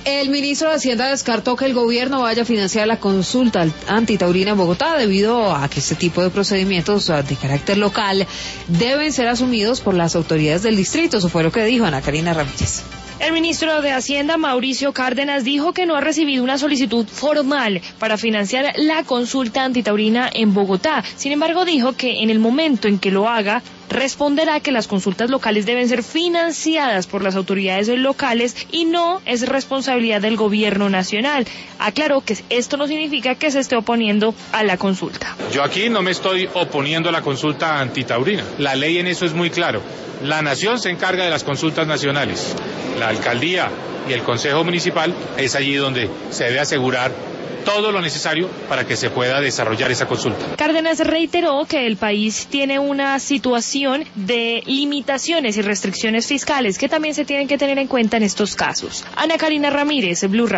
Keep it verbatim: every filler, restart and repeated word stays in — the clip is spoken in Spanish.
El ministro de Hacienda descartó que el gobierno vaya a financiar la consulta antitaurina en Bogotá debido a que este tipo de procedimientos de carácter local deben ser asumidos por las autoridades del distrito. Eso fue lo que dijo Ana Karina Ramírez. El ministro de Hacienda, Mauricio Cárdenas, dijo que no ha recibido una solicitud formal para financiar la consulta antitaurina en Bogotá. Sin embargo, dijo que en el momento en que lo haga, responderá que las consultas locales deben ser financiadas por las autoridades locales y no es responsabilidad del gobierno nacional. Aclaró que esto no significa que se esté oponiendo a la consulta. Yo aquí no me estoy oponiendo a la consulta antitaurina. La ley en eso es muy claro. La nación se encarga de las consultas nacionales. La alcaldía y el consejo municipal es allí donde se debe asegurar todo lo necesario para que se pueda desarrollar esa consulta. Cárdenas reiteró que el país tiene una situación de limitaciones y restricciones fiscales que también se tienen que tener en cuenta en estos casos. Ana Karina Ramírez, Blue Radio.